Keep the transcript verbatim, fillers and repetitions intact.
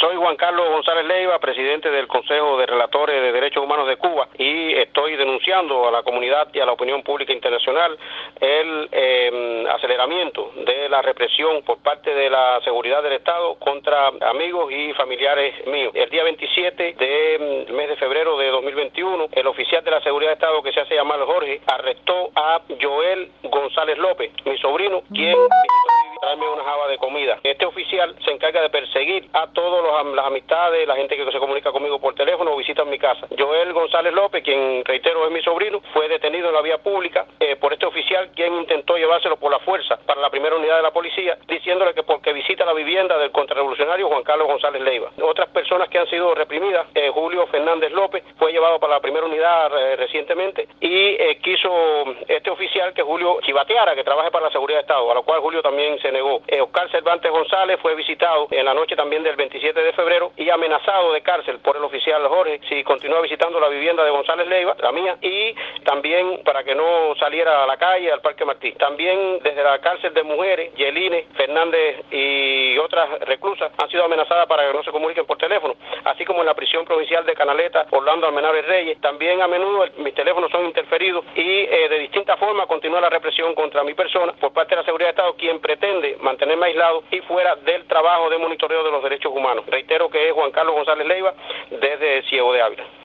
Soy Juan Carlos González Leiva, presidente del Consejo de Relatores de Derechos Humanos de Cuba, y estoy denunciando a la comunidad y a la opinión pública internacional el eh, aceleramiento de la represión por parte de la seguridad del Estado contra amigos y familiares míos. El día veintisiete del mes de febrero de dos mil veintiuno, el oficial de la seguridad del Estado, que se hace llamar Jorge, arrestó a Joel González López, mi sobrino, quien visitó traerme una java de comida. Este oficial se encarga de perseguir a todas las amistades, la gente que se comunica conmigo por teléfono o visita mi casa. Joel González López, quien reitero es mi sobrino, fue detenido en la vía pública eh, por este oficial, quien intentó llevárselo por la fuerza para la primera unidad de la policía, diciéndole que porque visita la vivienda del contrarrevolucionario Juan Carlos González Leiva. Otras personas que han sido reprimidas, eh, Julio Fernández López fue llevado para la primera unidad eh, recientemente, y eh, quiso este oficial que Julio chivateara, que trabaje para la seguridad de Estado, a lo cual Julio también se negó. Eh, Oscar Cervantes González fue visitado en la noche también del veintisiete de febrero y amenazado de cárcel por el oficial Jorge si continúa visitando la vivienda de González Leiva, la mía, y también para que no saliera a la calle, al Parque Martí. También desde la cárcel de mujeres, Yeline Fernández y otras reclusas han sido amenazadas para que no se comuniquen por teléfono, así como en la prisión provincial de Canaleta, Orlando Almenárez Reyes. También a menudo el, mis teléfonos son interferidos y eh, de distintas formas continúa la represión contra mi persona por parte de la seguridad de Estado, quien pretende mantenerme aislado y fuera del trabajo de monitoreo de los derechos humanos. Reitero que es Juan Carlos González Leiva, desde Ciego de Ávila.